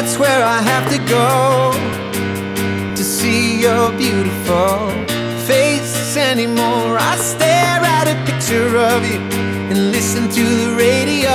that's where I have to go to see your beautiful face anymore. I stare at a picture of you and listen to the radio.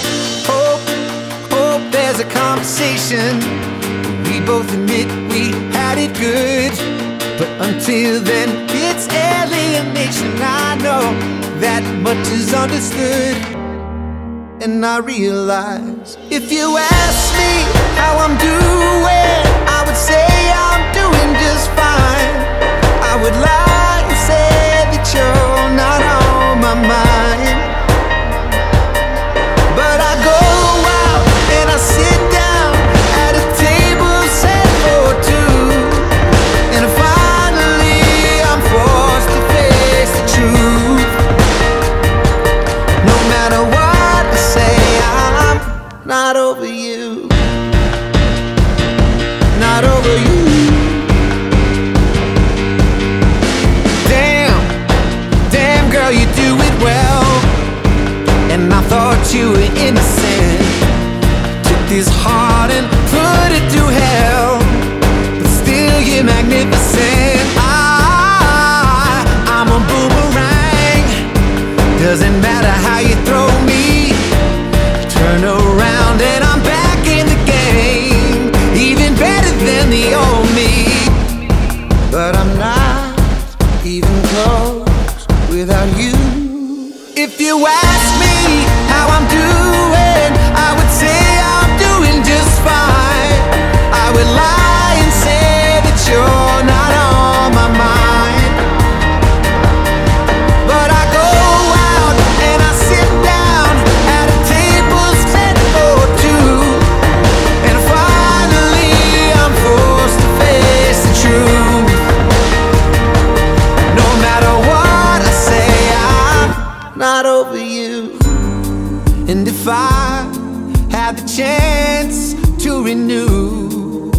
Hope there's a conversation. We both admit we had it good, but until then it's alienation. I know that much is understood, and I realize if you ask me how I'm doing, I would say I'm doing just fine. I would lie and say that you're not on my mind, but I go out and I sit down at a table set for two, and finally I'm forced to face the truth. No matter what I say, I'm not over you. Not over you. Damn girl, you do it well. And I thought you were innocent. Took this heart and put it to hell, but still you're magnificent. I'm a boomerang. Doesn't matter how you throw me, turn around and I'm back in the game, even better than the old me. But I'm not even close without you. If you ask me how I'm doing, I would say I'm doing just fine. I would lie and say that you're not on my mind, but I go out and I sit down at a table set for two, and finally I'm forced to face the truth. No matter what I say, I'm not over you. And if I had the chance to renew,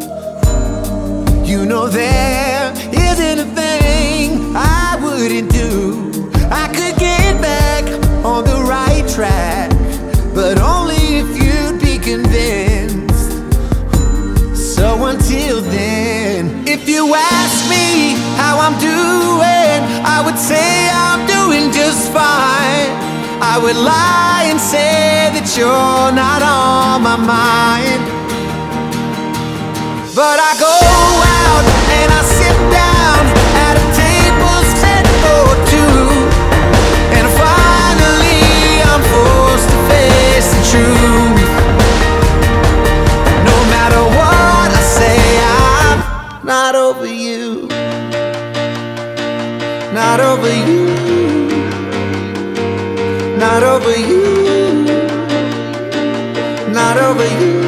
you know there isn't a thing I wouldn't do. I could get back on the right track, but only if you'd be convinced. So until then, if you ask me how I'm doing, I would say I'm doing just fine. I would lie and say that you're not on my mind, but I go out and I sit down at a table set for two, and finally I'm forced to face the truth. No matter what I say, I'm not over you. Not over you. Not over you. Not over you.